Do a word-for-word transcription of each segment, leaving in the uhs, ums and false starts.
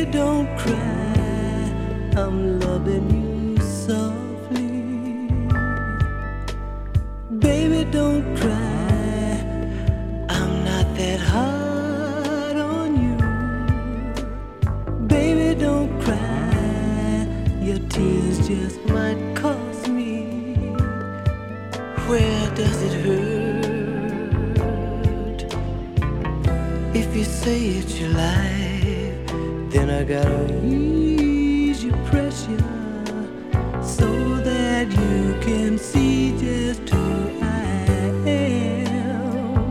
don't cry, I'm loving you softly. Baby, don't cry, I'm not that hard on you. Baby, don't cry, your tears just might cost me. Where does it hurt? If you say it's your life, then I gotta ease your pressure so that you can see just who I am.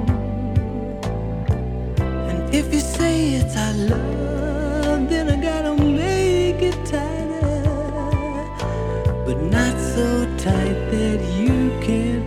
And if you say it's our love, then I gotta make it tighter, but not so tight that you can